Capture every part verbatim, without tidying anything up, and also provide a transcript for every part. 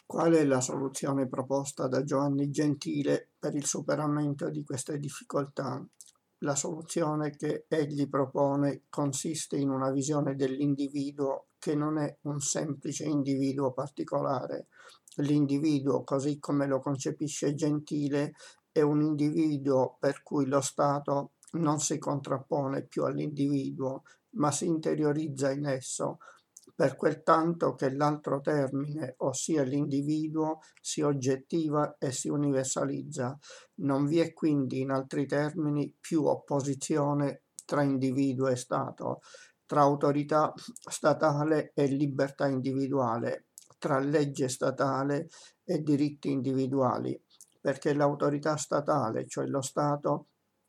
Qual è la soluzione proposta da Giovanni Gentile per il superamento di queste difficoltà? La soluzione che egli propone consiste in una visione dell'individuo che non è un semplice individuo particolare. L'individuo, così come lo concepisce Gentile, è un individuo per cui lo Stato non si contrappone più all'individuo, ma si interiorizza in esso, per quel tanto che l'altro termine, ossia l'individuo, si oggettiva e si universalizza. Non vi è quindi, in altri termini, più opposizione tra individuo e Stato, tra autorità statale e libertà individuale, tra legge statale e diritti individuali, perché l'autorità statale, cioè lo Stato,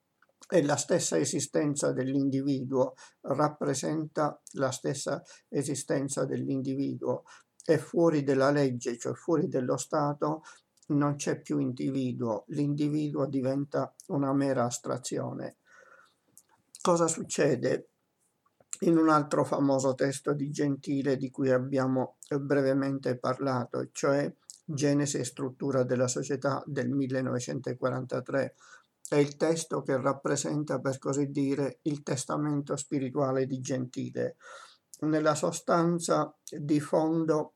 è la stessa esistenza dell'individuo, rappresenta la stessa esistenza dell'individuo, e fuori della legge, cioè fuori dello Stato, non c'è più individuo, l'individuo diventa una mera astrazione. Cosa succede in un altro famoso testo di Gentile di cui abbiamo brevemente parlato, cioè Genesi e struttura della società del millenovecentoquarantatré? È il testo che rappresenta, per così dire, il testamento spirituale di Gentile. Nella sostanza di fondo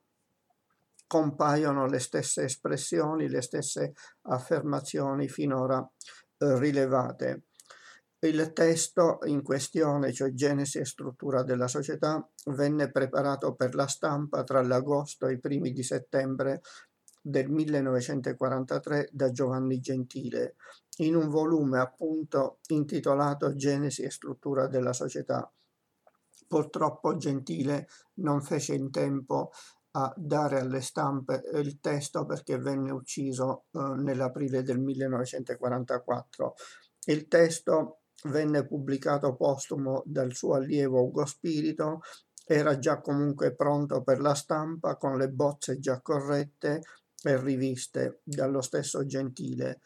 compaiono le stesse espressioni, le stesse affermazioni finora eh, rilevate. Il testo in questione, cioè Genesi e struttura della società, venne preparato per la stampa tra l'agosto e i primi di settembre del millenovecentoquarantatré da Giovanni Gentile, in un volume appunto intitolato Genesi e struttura della società. Purtroppo Gentile non fece in tempo a dare alle stampe il testo perché venne ucciso eh, nell'aprile del millenovecentoquarantaquattro. Il testo venne pubblicato postumo dal suo allievo Ugo Spirito, era già comunque pronto per la stampa con le bozze già corrette e riviste dallo stesso Gentile.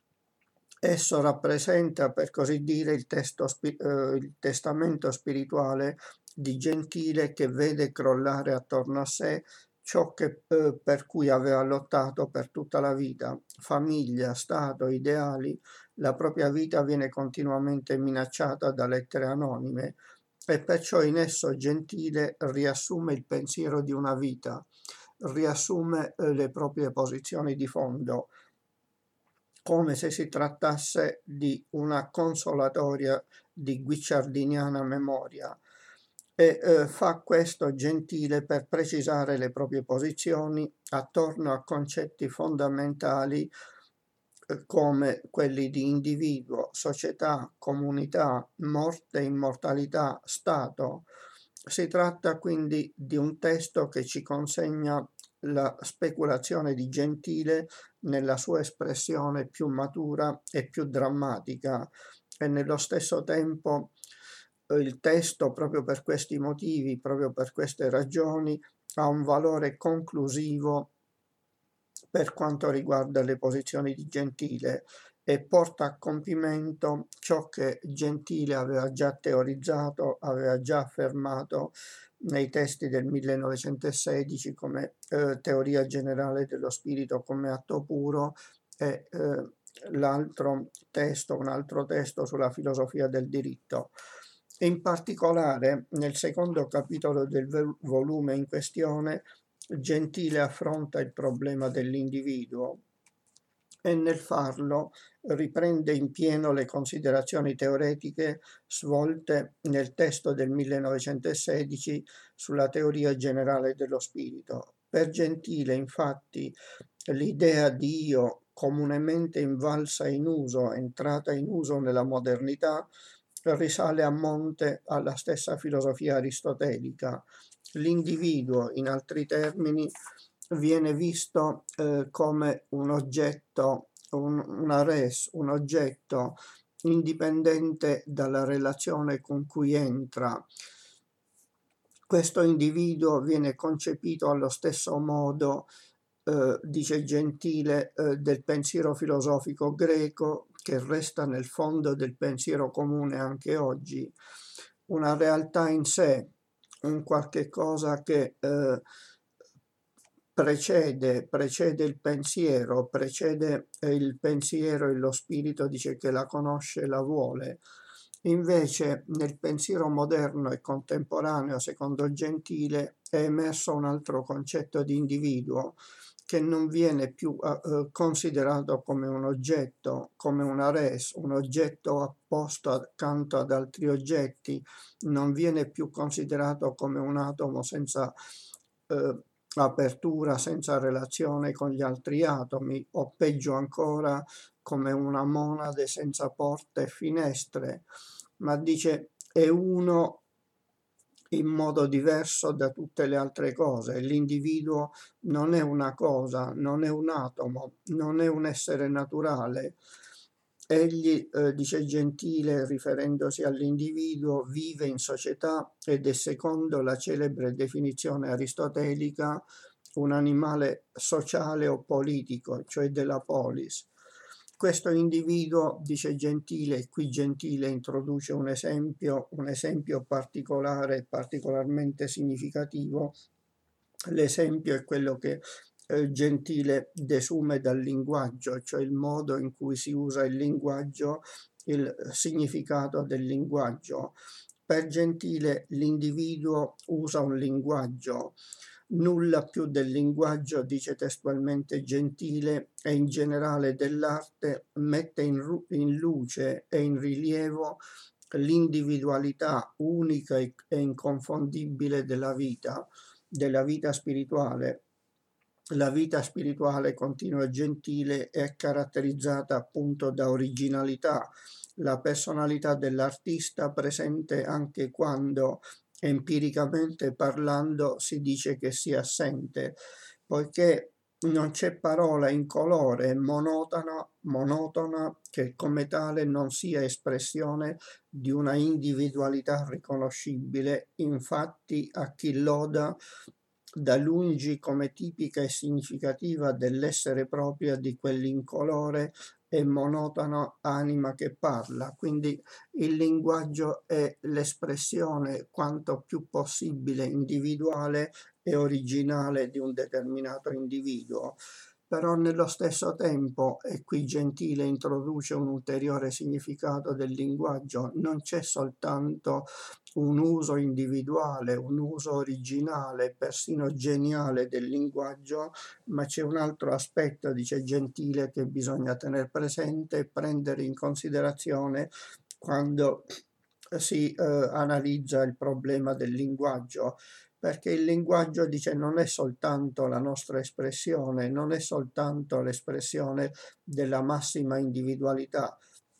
Esso rappresenta, per così dire, il, testo, eh, il testamento spirituale di Gentile, che vede crollare attorno a sé ciò che, eh, per cui aveva lottato per tutta la vita: famiglia, Stato, ideali. La propria vita viene continuamente minacciata da lettere anonime e perciò in esso Gentile riassume il pensiero di una vita, riassume eh, le proprie posizioni di fondo, come se si trattasse di una consolatoria di guicciardiniana memoria, e eh, fa questo Gentile per precisare le proprie posizioni attorno a concetti fondamentali eh, come quelli di individuo, società, comunità, morte, immortalità, Stato. Si tratta quindi di un testo che ci consegna la speculazione di Gentile nella sua espressione più matura e più drammatica, e nello stesso tempo eh, il testo, proprio per questi motivi, proprio per queste ragioni, ha un valore conclusivo per quanto riguarda le posizioni di Gentile e porta a compimento ciò che Gentile aveva già teorizzato, aveva già affermato nei testi del millenovecentosedici come eh, teoria generale dello spirito come atto puro, e eh, l'altro testo, un altro testo sulla filosofia del diritto. In particolare, nel secondo capitolo del volume in questione, Gentile affronta il problema dell'individuo e nel farlo riprende in pieno le considerazioni teoretiche svolte nel testo del millenovecentosedici sulla teoria generale dello spirito. Per Gentile, infatti, l'idea di io comunemente invalsa in uso, entrata in uso nella modernità, risale a monte alla stessa filosofia aristotelica. L'individuo, in altri termini, viene visto eh, come un oggetto, un, una res, un oggetto indipendente dalla relazione con cui entra. Questo individuo viene concepito allo stesso modo, eh, dice Gentile, eh, del pensiero filosofico greco, che resta nel fondo del pensiero comune anche oggi, una realtà in sé, un qualche cosa che eh, precede, precede il pensiero, precede eh, il pensiero e lo spirito dice che la conosce e la vuole. Invece nel pensiero moderno e contemporaneo, secondo Gentile, è emerso un altro concetto di individuo che non viene più uh, considerato come un oggetto, come una res, un oggetto apposto accanto ad altri oggetti, non viene più considerato come un atomo senza uh, apertura, senza relazione con gli altri atomi, o peggio ancora come una monade senza porte e finestre, ma dice è uno in modo diverso da tutte le altre cose. L'individuo non è una cosa, non è un atomo, non è un essere naturale. Egli, eh, dice Gentile, riferendosi all'individuo, vive in società ed è, secondo la celebre definizione aristotelica, un animale sociale o politico, cioè della polis. Questo individuo, dice Gentile, qui Gentile introduce un esempio, un esempio particolare, particolarmente significativo. L'esempio è quello che eh, Gentile desume dal linguaggio, cioè il modo in cui si usa il linguaggio, il significato del linguaggio. Per Gentile l'individuo usa un linguaggio. Nulla più del linguaggio, dice testualmente Gentile, e in generale dell'arte mette in, in luce e in rilievo l'individualità unica e inconfondibile della vita, della vita spirituale. La vita spirituale, continua Gentile, è caratterizzata appunto da originalità, la personalità dell'artista presente anche quando empiricamente parlando si dice che sia assente, poiché non c'è parola incolore e monotona, monotona che come tale non sia espressione di una individualità riconoscibile. Infatti a chi loda da lungi come tipica e significativa dell'essere propria di quell'incolore e monotona anima che parla. Quindi il linguaggio è l'espressione quanto più possibile individuale e originale di un determinato individuo. Però nello stesso tempo, e qui Gentile introduce un ulteriore significato del linguaggio, non c'è soltanto un uso individuale, un uso originale, persino geniale del linguaggio, ma c'è un altro aspetto, dice Gentile, che bisogna tenere presente e prendere in considerazione quando si eh, analizza il problema del linguaggio, perché il linguaggio, dice, non è soltanto la nostra espressione, non è soltanto l'espressione della massima individualità.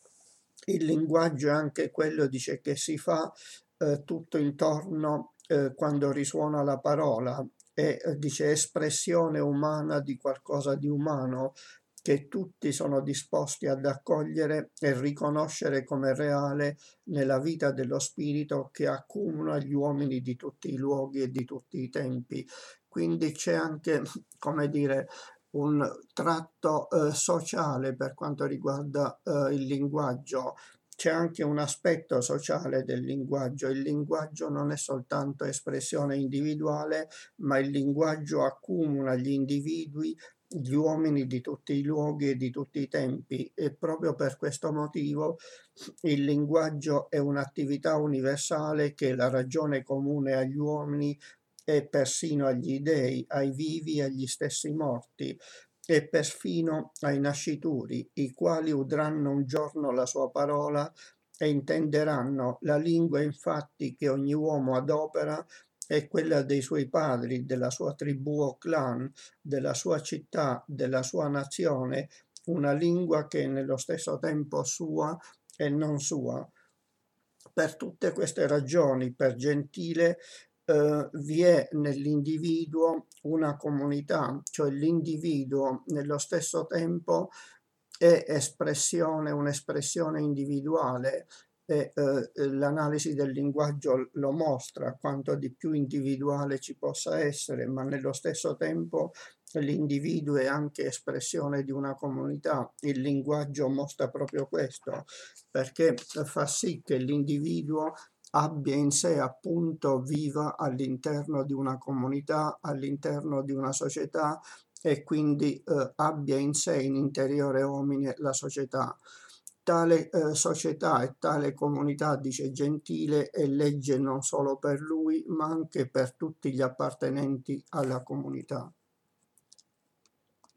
Il linguaggio è anche quello, dice, che si fa eh, tutto intorno eh, quando risuona la parola, è, eh, dice, espressione umana di qualcosa di umano che tutti sono disposti ad accogliere e riconoscere come reale nella vita dello spirito che accumula gli uomini di tutti i luoghi e di tutti i tempi. Quindi c'è anche, come dire, un tratto eh, sociale per quanto riguarda eh, il linguaggio. C'è anche un aspetto sociale del linguaggio. Il linguaggio non è soltanto espressione individuale, ma il linguaggio accumula gli individui, gli uomini di tutti i luoghi e di tutti i tempi, e proprio per questo motivo il linguaggio è un'attività universale che è la ragione comune agli uomini e persino agli dei, ai vivi e agli stessi morti, e perfino ai nascituri, i quali udranno un giorno la sua parola e intenderanno. La lingua infatti che ogni uomo adopera è quella dei suoi padri, della sua tribù o clan, della sua città, della sua nazione, una lingua che è nello stesso tempo sua e non sua. Per tutte queste ragioni, per Gentile, eh, vi è nell'individuo una comunità, cioè l'individuo nello stesso tempo è espressione, un'espressione individuale, e eh, l'analisi del linguaggio lo mostra quanto di più individuale ci possa essere, ma nello stesso tempo l'individuo è anche espressione di una comunità. Il linguaggio mostra proprio questo, perché fa sì che l'individuo abbia in sé appunto, viva all'interno di una comunità, all'interno di una società e quindi eh, abbia in sé in interiore homine la società. Tale eh, società e tale comunità, dice Gentile, è legge non solo per lui ma anche per tutti gli appartenenti alla comunità.